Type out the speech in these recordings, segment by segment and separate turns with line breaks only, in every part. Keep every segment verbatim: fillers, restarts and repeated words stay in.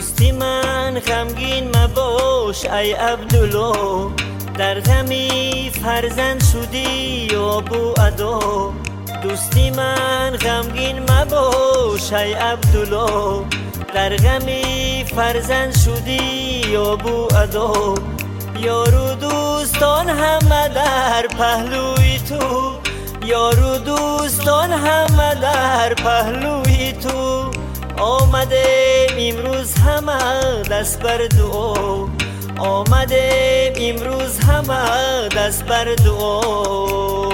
دوستی من غمگین مباش ای عبدالله، در غمی فرزند شدی یا بو ادا. دوستی من غمگین مباش ای عبدالله، در غمی فرزند شدی یا بو ادا. یارو دوستان همه در پهلوی تو، یارو دوستان همه در پهلوی تو. آمده امروز همه دست بر دعا، آمده امروز همه دست بر دعا.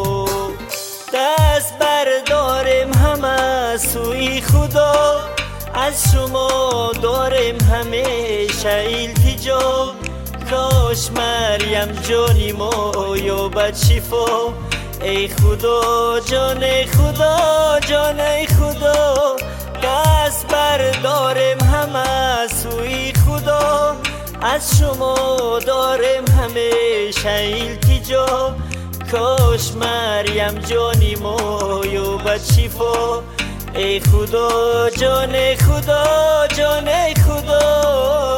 دست برداریم همه سوی خدا، از شما داریم همیشه التجا. کاش مریم جانی ما یابد شفا، ای خدا جان خدا جان ای خدا. دست برداریم همه سوی خدا، از شما داریم همیشه التجا. کاش مریم جانی ما یابد شفا، ای خدا جان خدا جان ای خدا.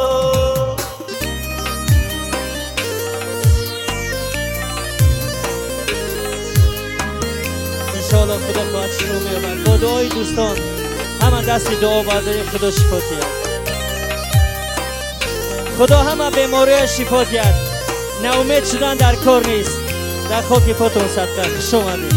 انشاءالله خدا باید شروع می‌آورد. با دعای دوستان همه دست دعا برداریم خدا شفا دهد. خدا همه بیماری شفا دهد. ناامید شدن در کار نیست. در خاک پاتون صدقه خوش آمدید.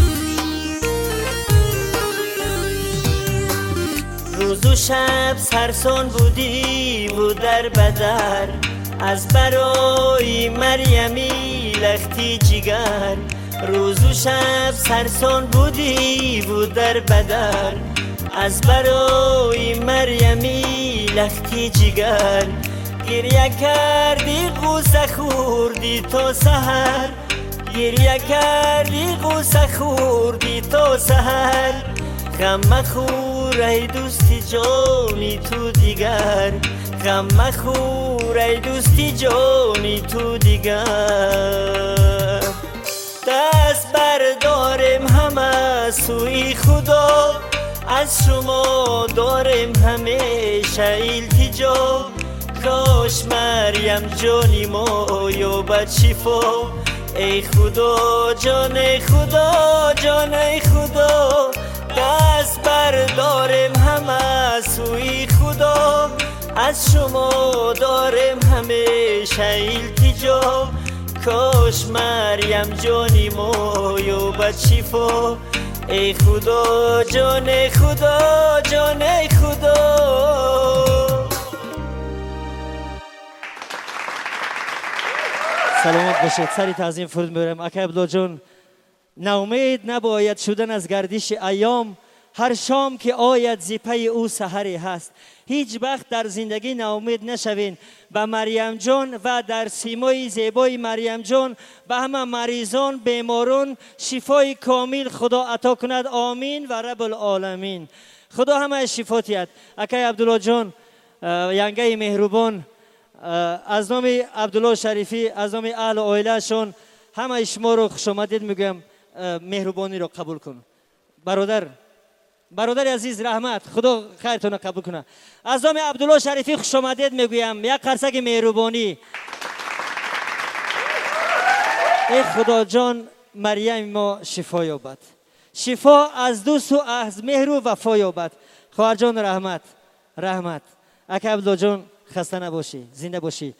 روز و شب سرسان بودی و در بدر، از برای مریمی لختی جگر. روز و شب سرسان بودی و در بدر، از برای مریمی لختی جگر. گریه کردی غوسه خوردی تا سحر، گریه کردی غوسه خوردی تا سحر. غم مخور ای دوستی جانی تو دیگر، غم مخور ای دوستی جانی تو دیگر. دست برداریم همه سوی خدا، از شما داریم همیشه التجا. کاش مریم جانی ما یابد شفا، ای خدا جان خدا جان ای خدا. دست برداریم همه سوی خدا، از شما داریم همیشه التجا. کاش مریم جانی ما یابد شفا، ای خدا جان خدا جان ای خدا.
سلامت باشید. سری تعظیم فرود میبرم. اکا عبدالله جان، ناامید نباید شدن از گردش ایام، هر شام که آید زی پی او سحری هست. هیچ وقت در زندگی ناامید نشوین. به مریم جان و در سیمای زیبای مریم جان به همه مریضان بیماران شفای کامل خدا عطا کند. آمین و رب العالمین. خدا همه شفا دهد. اکای عبدالله جان، ینگه مهربان، از نام عبدالله شریفی، از نام اهل عائله شون همه شما رو خوش آمدید میگم. مهربانی رو قبول کن. برادر برادر عزیز رحمت، خدا خیرتون رو قبول کنه. از نام عبدالله شریفی خوش آمدید میگویم. یک قرصک مهربانی. ای خدا جان مریم ما شفا یابد، شفا از دوست و از مهر و وفا یابد. خواهر جان رحمت رحمت. اکا عبدالله جان خسته نباشی، زنده باشی.